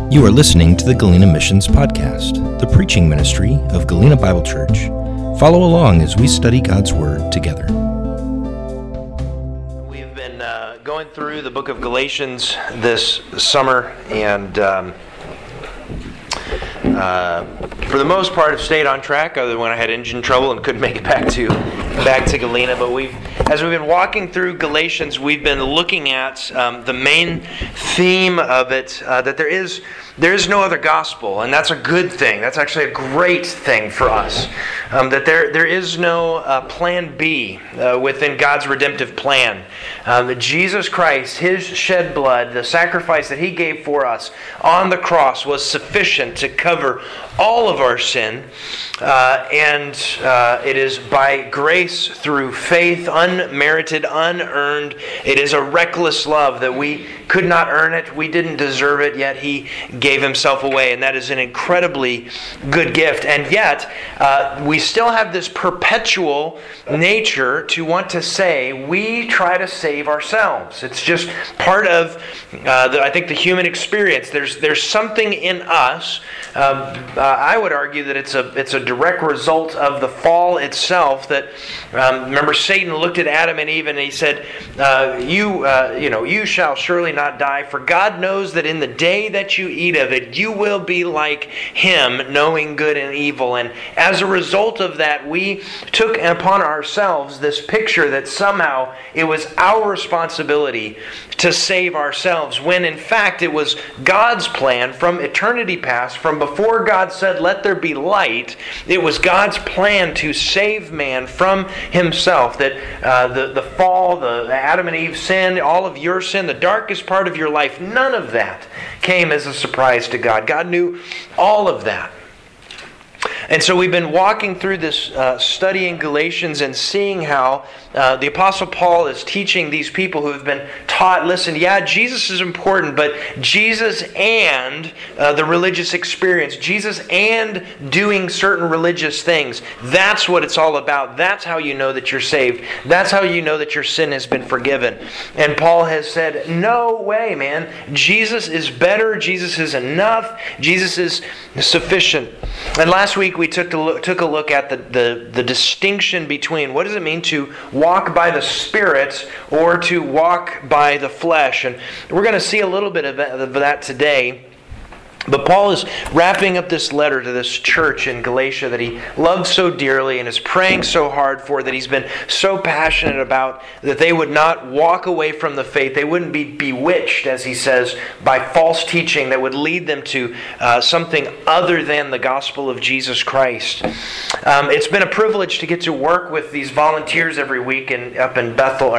You are listening to the Galena Missions Podcast, the preaching ministry of Galena Bible Church. Follow along as we study God's Word together. We've been going through the book of Galatians this summer, and for the most part have stayed on track, other than when I had engine trouble and couldn't make it back to Galena. But as we've been walking through Galatians, we've been looking at the main theme of it, that there is no other gospel, and that's a good thing. That's actually a great thing for us. That there is no plan B within God's redemptive plan. That Jesus Christ, His shed blood, the sacrifice that He gave for us on the cross was sufficient to cover all of our sin, and it is by grace through faith, unmerited, unearned. It is a reckless love that we could not earn it, we didn't deserve it, yet He gave Himself away, and that is an incredibly good gift. And yet, we still have this perpetual nature to want to say we try to save ourselves. It's just part of, I think, the human experience. There's something in us. I would argue that it's a direct result of the fall itself. That remember, Satan looked at Adam and Eve and he said, "You shall surely not die, for God knows that in the day that you eat of it, you will be like Him, knowing good and evil." And as a result of that, we took upon ourselves this picture that somehow it was our responsibility to save ourselves, when in fact it was God's plan from eternity past, from before God said, "Let there be light." It was God's plan to save man from himself. That the fall, the Adam and Eve sin, all of your sin, the darkest part of your life, none of that came as a surprise to God. God knew all of that. And so we've been walking through this study in Galatians and seeing how the Apostle Paul is teaching these people who have been taught, listen, yeah, Jesus is important, but Jesus and the religious experience, Jesus and doing certain religious things, that's what it's all about. That's how you know that you're saved. That's how you know that your sin has been forgiven. And Paul has said, no way, man. Jesus is better. Jesus is enough. Jesus is sufficient. And last week we took a look at the distinction between what does it mean to walk by the Spirit or to walk by the flesh. And we're going to see a little bit of that today. But Paul is wrapping up this letter to this church in Galatia that he loves so dearly and is praying so hard for, that he's been so passionate about, that they would not walk away from the faith. They wouldn't be bewitched, as he says, by false teaching that would lead them to something other than the gospel of Jesus Christ. It's been a privilege to get to work with these volunteers every week up in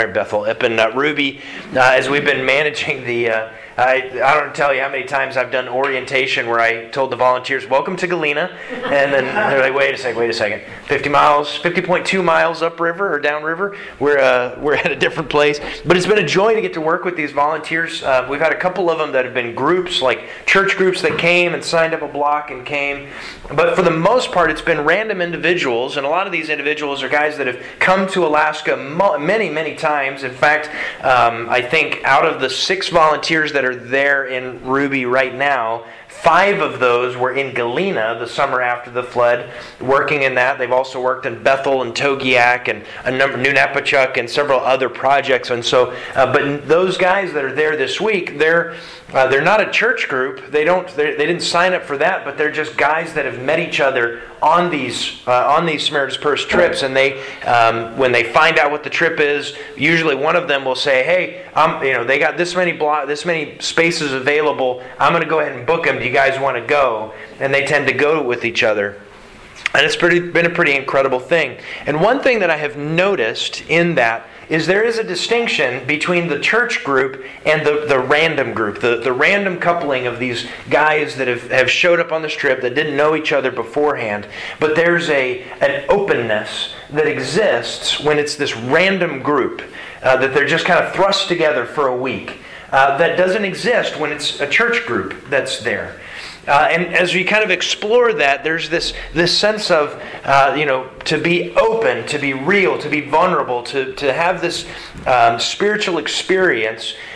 Ruby, as we've been managing the... I don't tell you how many times I've done orientation where I told the volunteers, "Welcome to Galena," and then they're like, wait a second, 50.2 miles upriver or downriver, we're at a different place. But it's been a joy to get to work with these volunteers. We've had a couple of them that have been groups, like church groups that came and signed up a block and came. But for the most part, it's been random individuals, and a lot of these individuals are guys that have come to Alaska many, many times. In fact, I think out of the 6 volunteers that are there in Ruby right now, 5 of those were in Galena the summer after the flood, working in that. They've also worked in Bethel and Togiak and New Napachuk and several other projects. And so, but those guys that are there this week, they're not a church group. They didn't sign up for that, but they're just guys that have met each other on these Samaritan's Purse trips. And they, when they find out what the trip is, usually one of them will say, "Hey, they got this many spaces available. I'm going to go ahead and book them. Do you guys want to go?" And they tend to go with each other. And it's been a pretty incredible thing. And one thing that I have noticed in that is there is a distinction between the church group and the random group, the random coupling of these guys that have showed up on this trip that didn't know each other beforehand. But there's an openness that exists when it's this random group, that they're just kind of thrust together for a week. That doesn't exist when it's a church group that's there. And as we kind of explore that, there's this sense of, to be open, to be real, to be vulnerable, to have this spiritual experience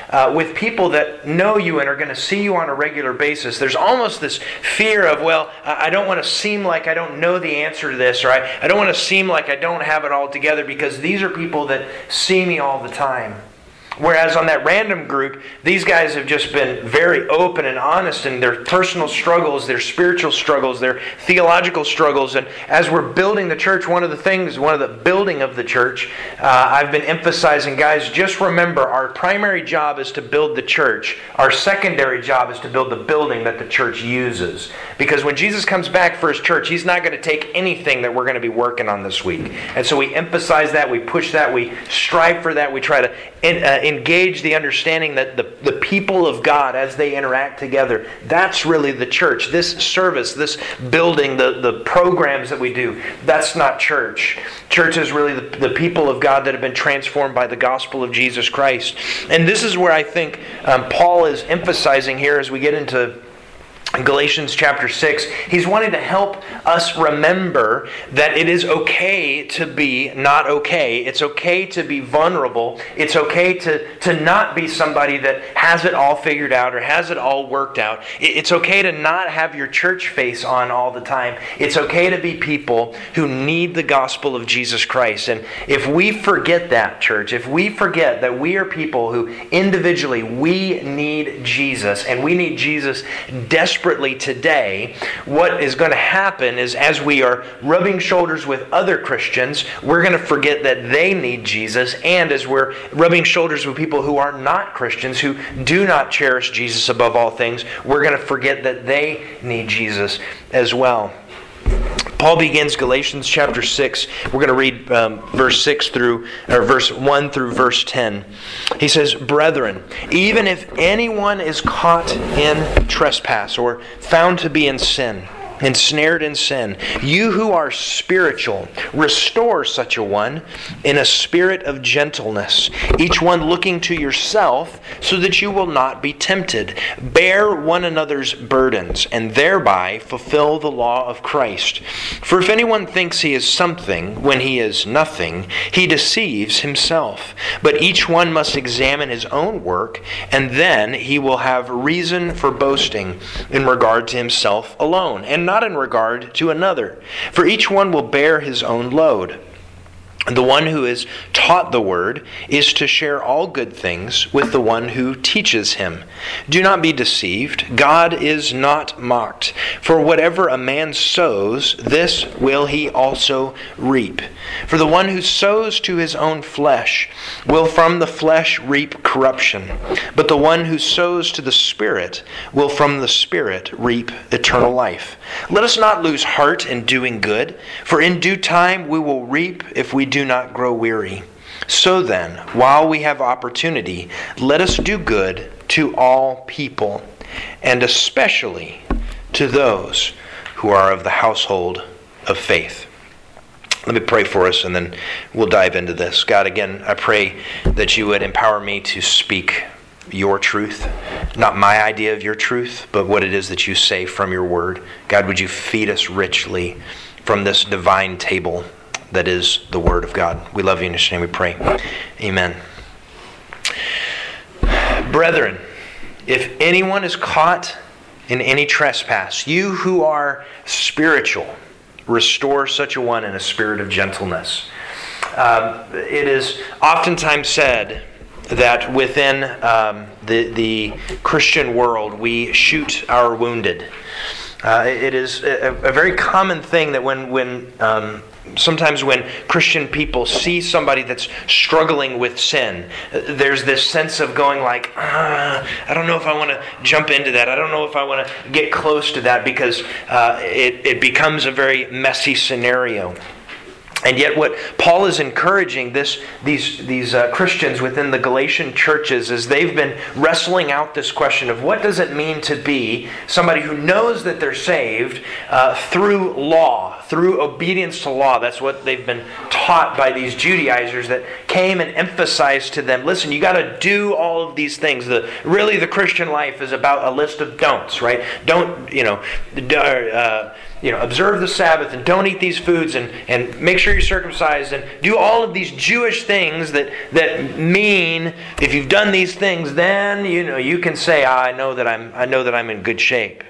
with people that know you and are going to see you on a regular basis, there's almost this fear of, well, I don't want to seem like I don't know the answer to this, or I don't want to seem like I don't have it all together, because these are people that see me all the time. Whereas on that random group, these guys have just been very open and honest in their personal struggles, their spiritual struggles, their theological struggles. And as we're building the church, one of the building of the church, I've been emphasizing, guys, just remember our primary job is to build the church. Our secondary job is to build the building that the church uses. Because when Jesus comes back for His church, He's not going to take anything that we're going to be working on this week. And so we emphasize that, we push that, we strive for that, we try to engage the understanding that the people of God, as they interact together, that's really the church. This service, this building, the programs that we do, that's not church. Church is really the people of God that have been transformed by the gospel of Jesus Christ. And this is where I think Paul is emphasizing here as we get into Galatians chapter 6, he's wanting to help us remember that it is okay to be not okay. It's okay to be vulnerable. It's okay to not be somebody that has it all figured out or has it all worked out. It's okay to not have your church face on all the time. It's okay to be people who need the gospel of Jesus Christ. And if we forget that, church, if we forget that we are people who individually, we need Jesus, and we need Jesus desperately today, what is going to happen is, as we are rubbing shoulders with other Christians, we're going to forget that they need Jesus, and as we're rubbing shoulders with people who are not Christians, who do not cherish Jesus above all things, we're going to forget that they need Jesus as well. Paul begins Galatians chapter 6. We're going to read verse 1 through verse 10. He says, "Brethren, even if anyone is caught in trespass or found to be in sin, ensnared in sin, you who are spiritual, restore such a one in a spirit of gentleness, each one looking to yourself, so that you will not be tempted. Bear one another's burdens, and thereby fulfill the law of Christ. For if anyone thinks he is something when he is nothing, he deceives himself. But each one must examine his own work, and then he will have reason for boasting in regard to himself alone, and not in regard to another. For each one will bear his own load. The one who is taught the word is to share all good things with the one who teaches him. Do not be deceived. God is not mocked. For whatever a man sows, this will he also reap. For the one who sows to his own flesh will from the flesh reap corruption. But the one who sows to the Spirit will from the Spirit reap eternal life. Let us not lose heart in doing good, for in due time we will reap if we do not grow weary. So then, while we have opportunity, let us do good to all people, and especially to those who are of the household of faith." Let me pray for us, and then we'll dive into this. God, again, I pray that you would empower me to speak your truth, not my idea of your truth, but what it is that you say from your word. God, would you feed us richly from this divine table that is the Word of God. We love you, in His name we pray. Amen. Brethren, if anyone is caught in any trespass, you who are spiritual, restore such a one in a spirit of gentleness. It is oftentimes said that within the Christian world, we shoot our wounded. It is a very common thing that when sometimes when Christian people see somebody that's struggling with sin, there's this sense of going like, I don't know if I want to jump into that. I don't know if I want to get close to that, because it becomes a very messy scenario. And yet what Paul is encouraging these Christians within the Galatian churches is they've been wrestling out this question of what does it mean to be somebody who knows that they're saved through law, through obedience to law. That's what they've been taught by these Judaizers that came and emphasized to them, listen, you got to do all of these things. Really the Christian life is about a list of don'ts, right? Don't, observe the Sabbath and don't eat these foods and make sure you're circumcised and do all of these Jewish things that mean if you've done these things, then you can say, I know that I'm in good shape.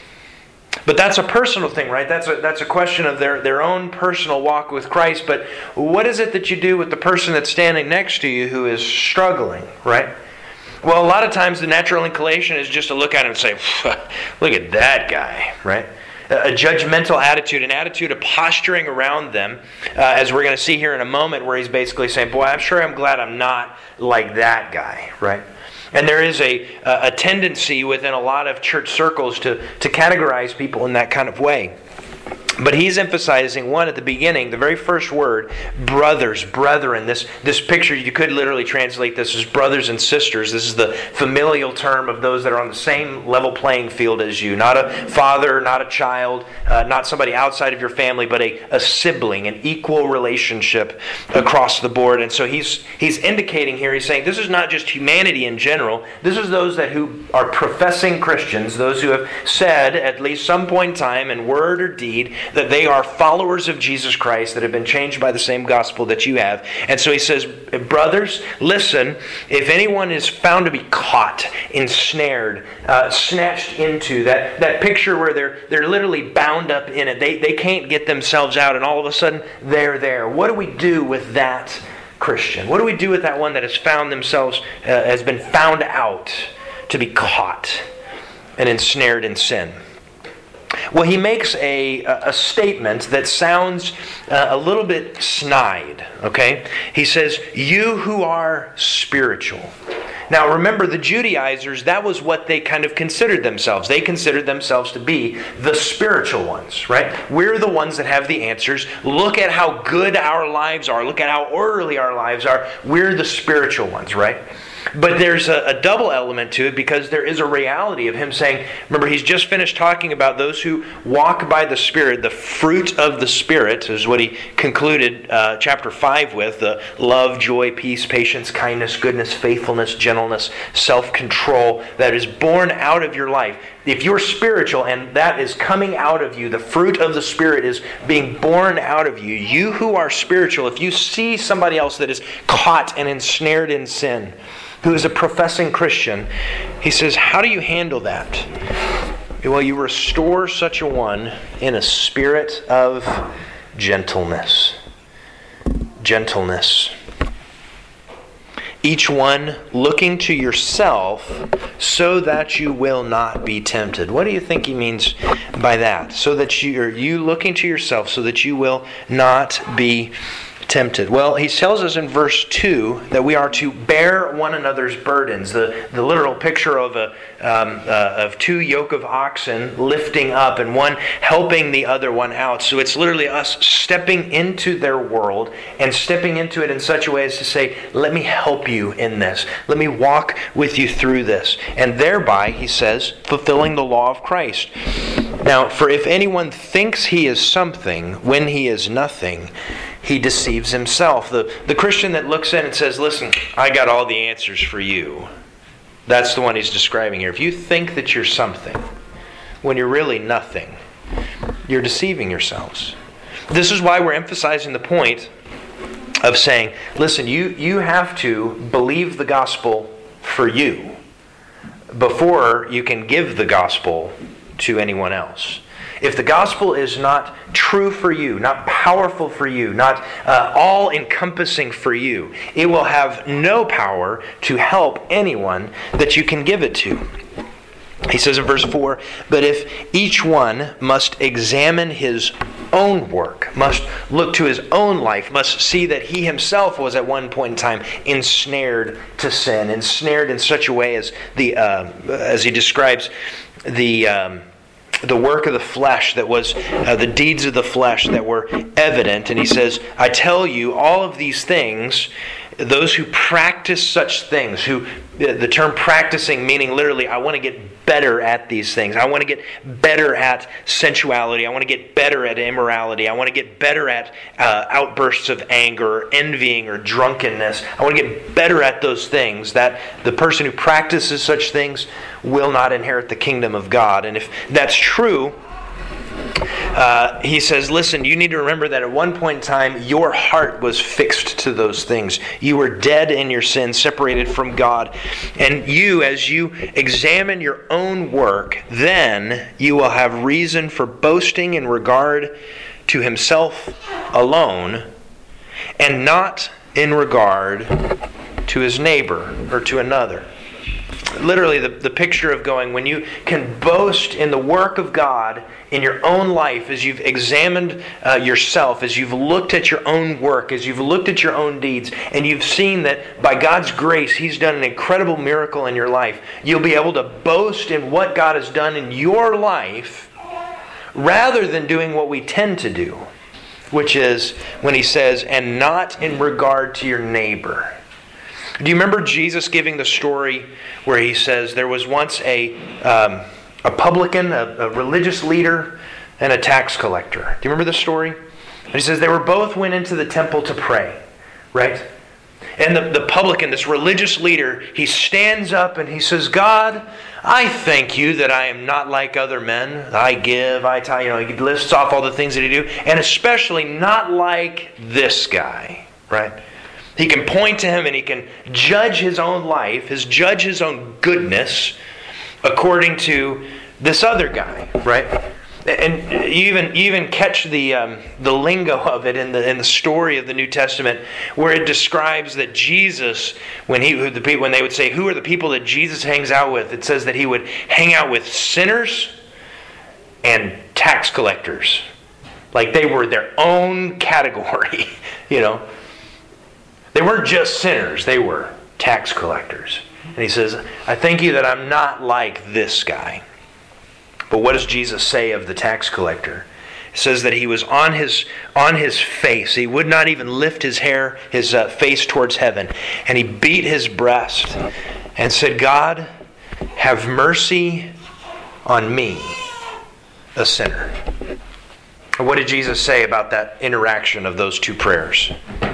But that's a personal thing, right? That's a question of their own personal walk with Christ. But what is it that you do with the person that's standing next to you who is struggling, right? Well, a lot of times the natural inclination is just to look at him and say, look at that guy, right? A judgmental attitude, an attitude of posturing around them, as we're going to see here in a moment, where he's basically saying, boy, I'm glad I'm not like that guy, right? And there is a tendency within a lot of church circles to categorize people in that kind of way. But he's emphasizing one at the beginning, the very first word, brothers, brethren. This picture, you could literally translate this as brothers and sisters. This is the familial term of those that are on the same level playing field as you. Not a father, not a child, not somebody outside of your family, but a sibling, an equal relationship across the board. And so he's indicating here, he's saying this is not just humanity in general. This is those who are professing Christians, those who have said at least some point in time in word or deed that they are followers of Jesus Christ that have been changed by the same gospel that you have. And so he says, brothers, listen, if anyone is found to be caught, ensnared, snatched into that picture where they're literally bound up in it, they can't get themselves out, and all of a sudden they're there. What do we do with that Christian? What do we do with that one that has found themselves, has been found out to be caught and ensnared in sin? Well, he makes a statement that sounds a little bit snide, okay? He says, you who are spiritual. Now, remember, the Judaizers, that was what they kind of considered themselves. They considered themselves to be the spiritual ones, right? We're the ones that have the answers. Look at how good our lives are. Look at how orderly our lives are. We're the spiritual ones, right? But there's a double element to it, because there is a reality of him saying, remember, he's just finished talking about those who walk by the Spirit. The fruit of the Spirit is what he concluded chapter 5 with. The love, joy, peace, patience, kindness, goodness, faithfulness, gentleness, self-control that is born out of your life. If you're spiritual and that is coming out of you, the fruit of the Spirit is being born out of you. You who are spiritual, if you see somebody else that is caught and ensnared in sin, who is a professing Christian, he says, how do you handle that? Well, you restore such a one in a spirit of gentleness. Gentleness. Each one looking to yourself so that you will not be tempted. What do you think he means by that? So that you looking to yourself so that you will not be tempted. Well, he tells us in verse 2 that we are to bear one another's burdens. The literal picture of two yoke of oxen lifting up and one helping the other one out. So it's literally us stepping into their world and stepping into it in such a way as to say, let me help you in this. Let me walk with you through this. And thereby, he says, fulfilling the law of Christ. Now, for if anyone thinks he is something when he is nothing, he deceives himself. The Christian that looks in and says, listen, I got all the answers for you. That's the one he's describing here. If you think that you're something when you're really nothing, you're deceiving yourselves. This is why we're emphasizing the point of saying, listen, you have to believe the gospel for you before you can give the gospel to anyone else. If the gospel is not true for you, not powerful for you, not all-encompassing for you, it will have no power to help anyone that you can give it to. He says in verse 4, but if each one must examine his own work, must look to his own life, must see that he himself was at one point in time ensnared to sin, ensnared in such a way as he describes the work of the flesh that was, the deeds of the flesh that were evident. And he says, I tell you, all of these things, those who practice such things, the term practicing meaning literally, I want to get better at these things. I want to get better at sensuality. I want to get better at immorality. I want to get better at outbursts of anger or envying or drunkenness. I want to get better at those things. That the person who practices such things will not inherit the kingdom of God. And if that's true, he says, listen, you need to remember that at one point in time, your heart was fixed to those things. You were dead in your sin, separated from God. And you, as you examine your own work, then you will have reason for boasting in regard to himself alone, and not in regard to his neighbor or to another. Literally, the picture of going, when you can boast in the work of God in your own life, as you've examined yourself, as you've looked at your own work, as you've looked at your own deeds, and you've seen that by God's grace, He's done an incredible miracle in your life, you'll be able to boast in what God has done in your life rather than doing what we tend to do, which is when He says, and not in regard to your neighbor. Do you remember Jesus giving the story where He says there was once a publican, a religious leader, and a tax collector? Do you remember the story? And He says they both went into the temple to pray, right? And the publican, this religious leader, he stands up and he says, God, I thank you that I am not like other men. I give, I tithe, he lists off all the things that he do, and especially not like this guy, right? He can point to him and he can judge his own life, judge his own goodness according to this other guy, right? And you even catch the lingo of it in the story of the New Testament, where it describes that Jesus, when they would say, who are the people that Jesus hangs out with? It says that He would hang out with sinners and tax collectors, like they were their own category, They weren't just sinners, they were tax collectors. And He says, I thank you that I'm not like this guy. But what does Jesus say of the tax collector? He says that he was on his face. He would not even lift his face towards heaven. And he beat his breast and said, God, have mercy on me, a sinner. What did Jesus say about that interaction of those two prayers?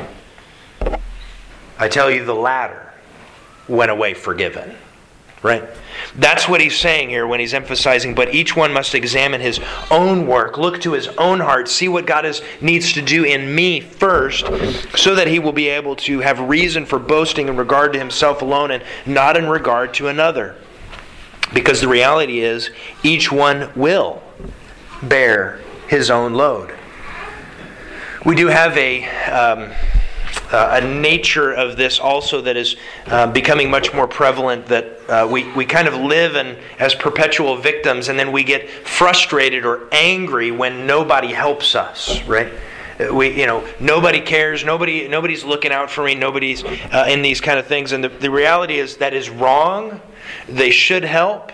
I tell you, the latter went away forgiven. Right? That's what He's saying here when He's emphasizing, but each one must examine his own work, look to his own heart, see what God needs to do in me first, so that he will be able to have reason for boasting in regard to himself alone and not in regard to another. Because the reality is, each one will bear his own load. We do have a nature of this also that is becoming much more prevalent, that we kind of live as perpetual victims, and then we get frustrated or angry when nobody helps us, right? Nobody cares, nobody's looking out for me, nobody's in these kind of things, and the reality is that is wrong. They should help.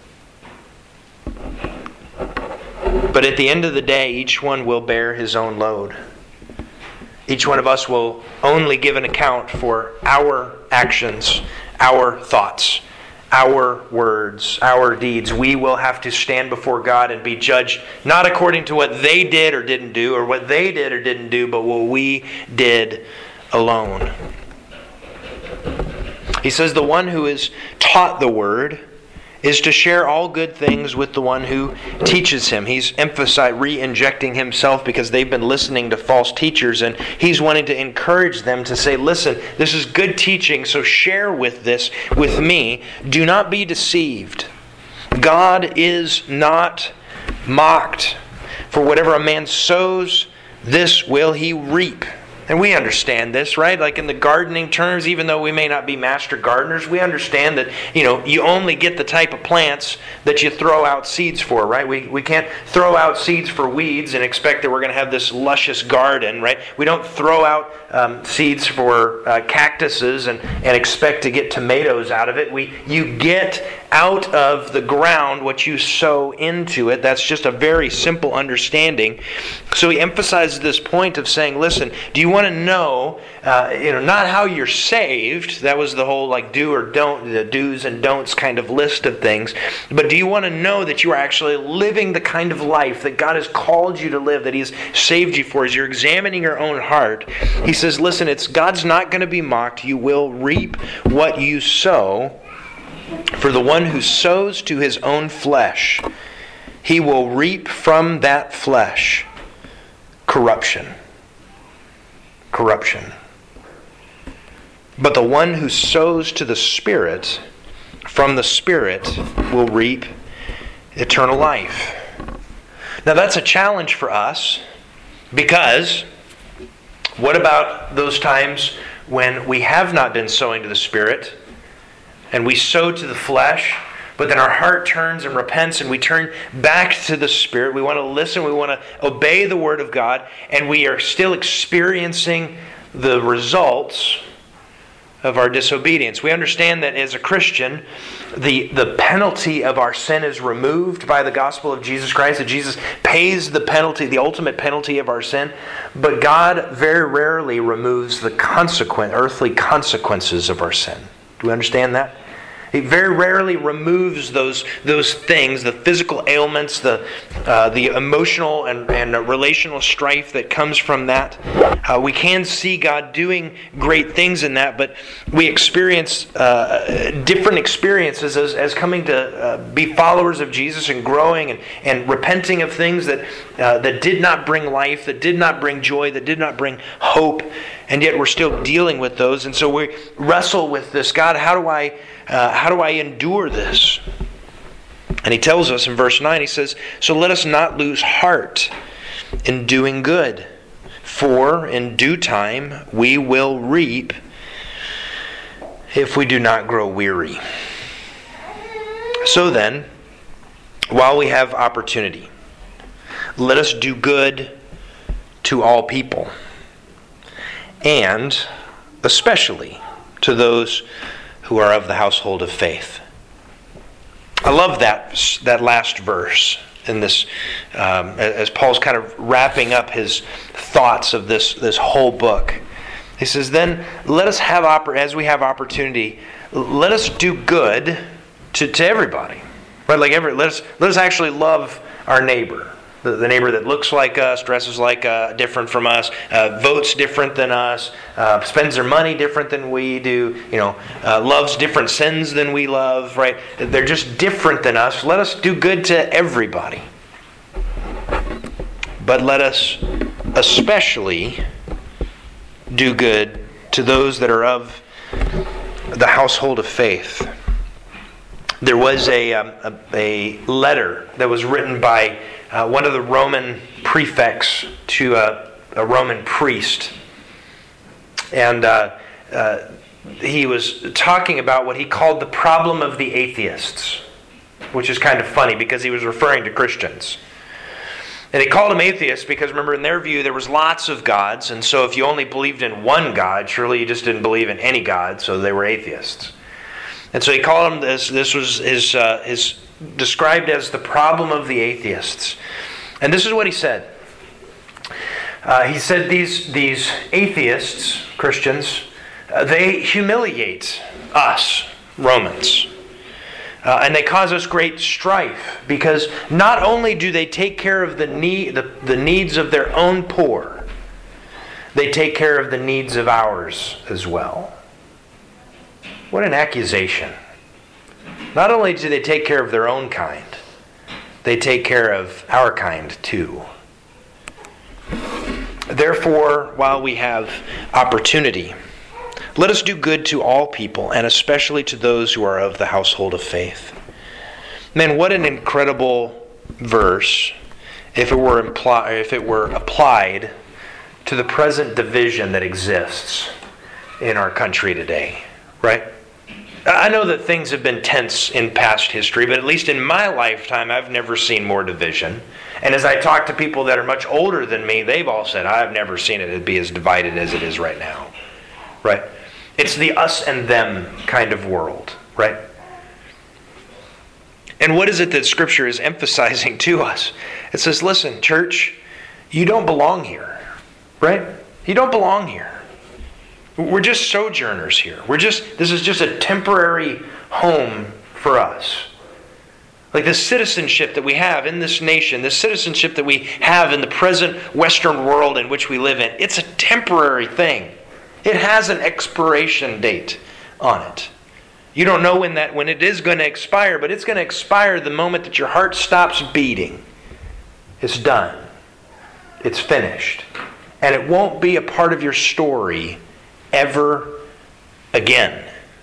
But at the end of the day, each one will bear his own load. Each one of us will only give an account for our actions, our thoughts, our words, our deeds. We will have to stand before God and be judged not according to what they did or didn't do, or what they did or didn't do, but what we did alone. He says the one who is taught the word is to share all good things with the one who teaches him. He's re-injecting himself because they've been listening to false teachers, and he's wanting to encourage them to say, listen, this is good teaching, so share with me. Do not be deceived. God is not mocked. For whatever a man sows, this will he reap. And we understand this, right? Like in the gardening terms, even though we may not be master gardeners, we understand that, you only get the type of plants that you throw out seeds for, right? We can't throw out seeds for weeds and expect that we're going to have this luscious garden, right? We don't throw out seeds for cactuses and expect to get tomatoes out of it. You get out of the ground what you sow into it. That's just a very simple understanding. So he emphasizes this point of saying, listen, do you want to know, not how you're saved? That was the whole do or don't, the do's and don'ts kind of list of things. But do you want to know that you are actually living the kind of life that God has called you to live, that He has saved you for? As you're examining your own heart, He says, listen, God's not going to be mocked. You will reap what you sow. For the one who sows to his own flesh, he will reap from that flesh corruption. Corruption. But the one who sows to the Spirit, from the Spirit will reap eternal life. Now that's a challenge for us, because what about those times when we have not been sowing to the Spirit and we sow to the flesh, but then our heart turns and repents and we turn back to the Spirit? We want to listen, we want to obey the Word of God, and we are still experiencing the results of our disobedience. We understand that as a Christian, the penalty of our sin is removed by the gospel of Jesus Christ, that Jesus pays the penalty, the ultimate penalty of our sin, but God very rarely removes the earthly consequences of our sin. Do we understand that? He very rarely removes those things, the physical ailments, the emotional and relational strife that comes from that. We can see God doing great things in that, but we experience different experiences as coming to be followers of Jesus and growing and repenting of things that did not bring life, that did not bring joy, that did not bring hope, and yet we're still dealing with those. And so we wrestle with this. God, how do I endure this? And He tells us in verse 9, He says, so let us not lose heart in doing good, for in due time we will reap if we do not grow weary. So then, while we have opportunity, let us do good to all people, and especially to those who are of the household of faith. I love that last verse in this, as Paul's kind of wrapping up his thoughts of this whole book. He says, then let us have, as we have opportunity, let us do good to everybody. Right? Let us actually love our neighbor. The neighbor that looks like us, dresses like different from us, votes different than us, spends their money different than we do, loves different sins than we love, right? They're just different than us. Let us do good to everybody. But let us especially do good to those that are of the household of faith. There was a letter that was written by one of the Roman prefects to a Roman priest. And he was talking about what he called the problem of the atheists, which is kind of funny because he was referring to Christians. And he called them atheists because, remember, in their view, there was lots of gods. And so if you only believed in one God, surely you just didn't believe in any God, so they were atheists. And so he called them this. This was his described as the problem of the atheists. And this is what he said. He said these atheists, Christians, they humiliate us, Romans. And they cause us great strife, because not only do they take care of the needs of their own poor, they take care of the needs of ours as well. What an accusation. Not only do they take care of their own kind, they take care of our kind too. Therefore, while we have opportunity, let us do good to all people, and especially to those who are of the household of faith. Man, what an incredible verse if it were applied to the present division that exists in our country today, right? I know that things have been tense in past history, but at least in my lifetime, I've never seen more division. And as I talk to people that are much older than me, they've all said, I've never seen it be as divided as it is right now. Right? It's the us and them kind of world. Right? And what is it that Scripture is emphasizing to us? It says, listen, church, you don't belong here. Right? You don't belong here. We're just sojourners here. This is just a temporary home for us. Like the citizenship that we have in this nation, the citizenship that we have in the present Western world in which we live in, it's a temporary thing. It has an expiration date on it. You don't know when it is going to expire, but it's going to expire the moment that your heart stops beating. It's done. It's finished. And it won't be a part of your story ever again.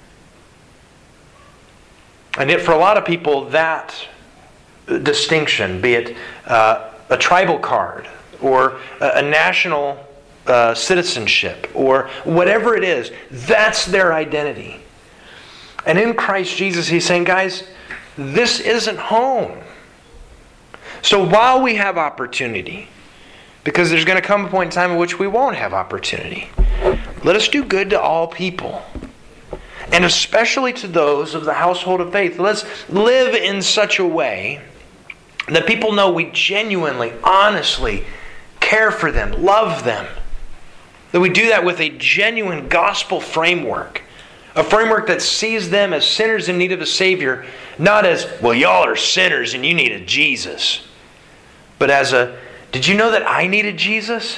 And yet for a lot of people, that distinction, be it a tribal card or a national citizenship or whatever it is, that's their identity. And in Christ Jesus, He's saying, guys, this isn't home. So while we have opportunity, because there's going to come a point in time in which we won't have opportunity, let us do good to all people. And especially to those of the household of faith. Let's live in such a way that people know we genuinely, honestly care for them, love them. That we do that with a genuine gospel framework. A framework that sees them as sinners in need of a Savior, not as, well, y'all are sinners and you need a Jesus. But as did you know that I needed Jesus?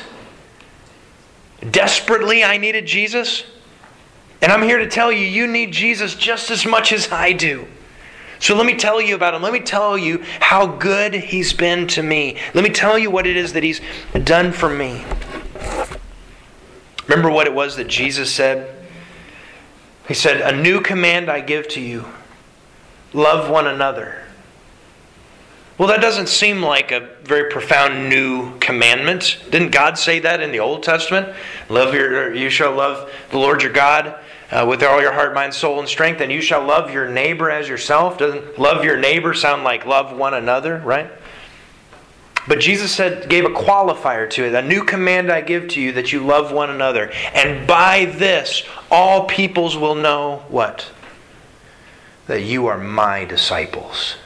Desperately I needed Jesus? And I'm here to tell you, you need Jesus just as much as I do. So let me tell you about Him. Let me tell you how good He's been to me. Let me tell you what it is that He's done for me. Remember what it was that Jesus said? He said, "A new command I give to you. Love one another." Well, that doesn't seem like a very profound new commandment. Didn't God say that in the Old Testament? You shall love the Lord your God with all your heart, mind, soul, and strength, and you shall love your neighbor as yourself. Doesn't love your neighbor sound like love one another, right? But Jesus gave a qualifier to it. "A new command I give to you, that you love one another. And by this, all peoples will know" what? "That you are my disciples."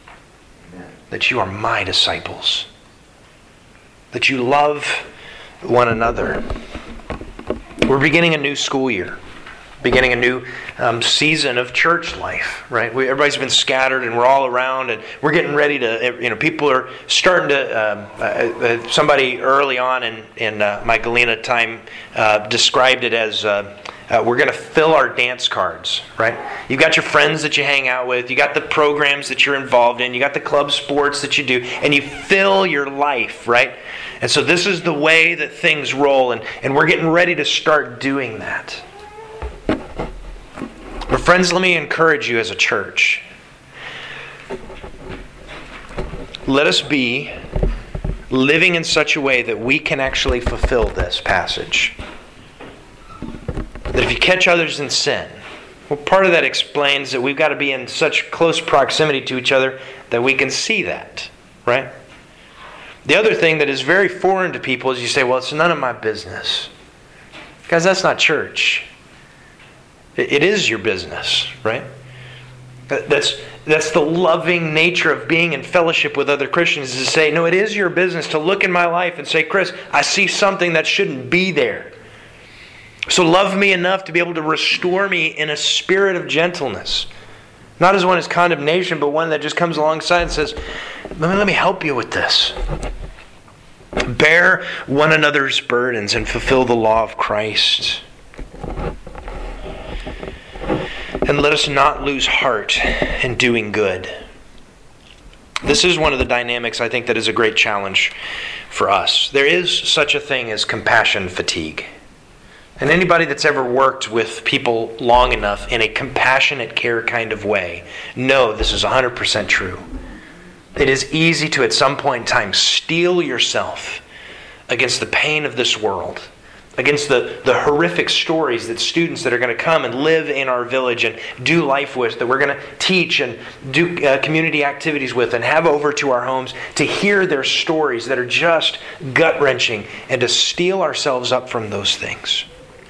That you are my disciples. That you love one another. We're beginning a new school year. Beginning a new season of church life, right? Everybody's been scattered and we're all around and we're getting ready to, people are starting to, somebody early on in my Galena time described it as we're going to fill our dance cards, right? You've got your friends that you hang out with, you got the programs that you're involved in, you got the club sports that you do, and you fill your life, right? And so this is the way that things roll, and we're getting ready to start doing that. But friends, let me encourage you as a church. Let us be living in such a way that we can actually fulfill this passage. That if you catch others in sin, well, part of that explains that we've got to be in such close proximity to each other that we can see that, right? The other thing that is very foreign to people is you say, well, it's none of my business. Guys, that's not church. It is your business, right? That's the loving nature of being in fellowship with other Christians, is to say, no, it is your business to look in my life and say, Chris, I see something that shouldn't be there. So love me enough to be able to restore me in a spirit of gentleness. Not as one as condemnation, but one that just comes alongside and says, let me help you with this. Bear one another's burdens and fulfill the law of Christ. And let us not lose heart in doing good. This is one of the dynamics I think that is a great challenge for us. There is such a thing as compassion fatigue. And anybody that's ever worked with people long enough in a compassionate care kind of way, know this is 100% true. It is easy to, at some point in time, steel yourself against the pain of this world, against the horrific stories that students that are going to come and live in our village and do life with, that we're going to teach and do community activities with and have over to our homes, to hear their stories that are just gut-wrenching and to steel ourselves up from those things.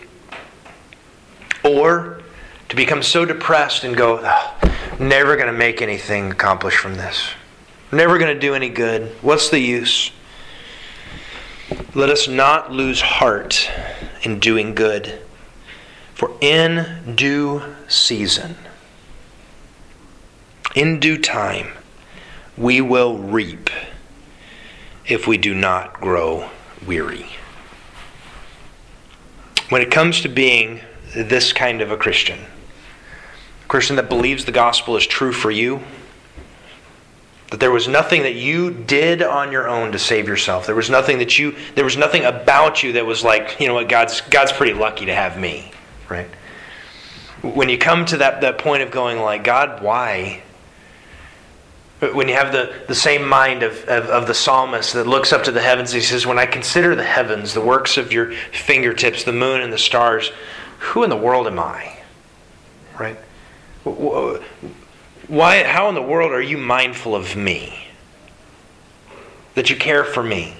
Or to become so depressed and go, never going to make anything accomplished from this. Never going to do any good. What's the use? Let us not lose heart in doing good, for in due season, in due time, we will reap if we do not grow weary. When it comes to being this kind of a Christian that believes the gospel is true for you, that there was nothing that you did on your own to save yourself. There was nothing about you that was like, you know what, God's pretty lucky to have me, right? When you come to that point of going like, God, why? When you have the same mind of the psalmist that looks up to the heavens, he says, when I consider the heavens, the works of your fingertips, the moon and the stars, who in the world am I? Right? Why? How in the world are you mindful of me? That you care for me?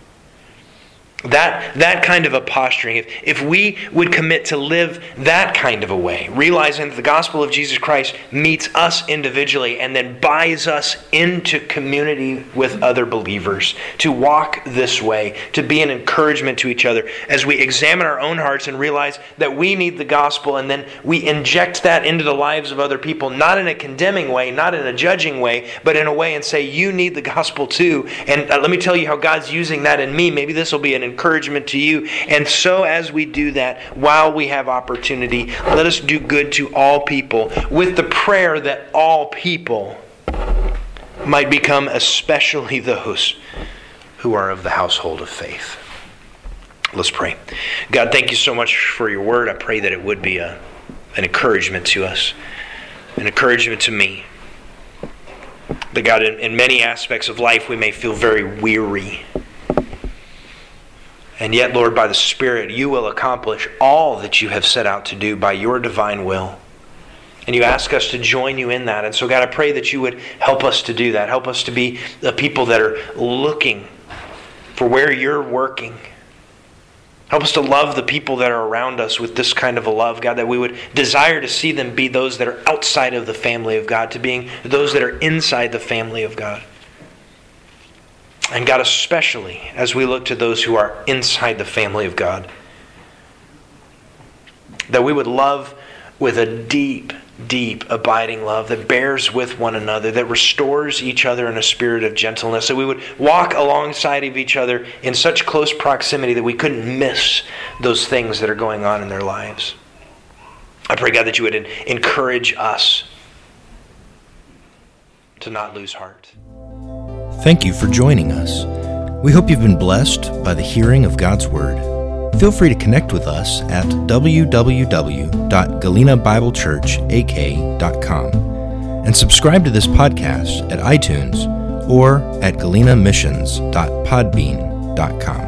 That kind of a posturing, if we would commit to live that kind of a way, realizing that the gospel of Jesus Christ meets us individually and then buys us into community with other believers, to walk this way, to be an encouragement to each other, as we examine our own hearts and realize that we need the gospel, and then we inject that into the lives of other people, not in a condemning way, not in a judging way, but in a way and say, you need the gospel too, and let me tell you how God's using that in me. Maybe this will be an encouragement to you. And so as we do that, while we have opportunity, let us do good to all people, with the prayer that all people might become especially those who are of the household of faith. Let's pray. God, thank you so much for your word. I pray that it would be an encouragement to us, an encouragement to me. That God, in many aspects of life, we may feel very weary. And yet, Lord, by the Spirit, you will accomplish all that you have set out to do by your divine will. And you ask us to join you in that. And so, God, I pray that you would help us to do that. Help us to be the people that are looking for where you're working. Help us to love the people that are around us with this kind of a love, God, that we would desire to see them be those that are outside of the family of God, to being those that are inside the family of God. And God, especially as we look to those who are inside the family of God, that we would love with a deep, deep, abiding love that bears with one another, that restores each other in a spirit of gentleness, that we would walk alongside of each other in such close proximity that we couldn't miss those things that are going on in their lives. I pray, God, that you would encourage us to not lose heart. Thank you for joining us. We hope you've been blessed by the hearing of God's Word. Feel free to connect with us at www.galenabiblechurchak.com and subscribe to this podcast at iTunes or at galenamissions.podbean.com.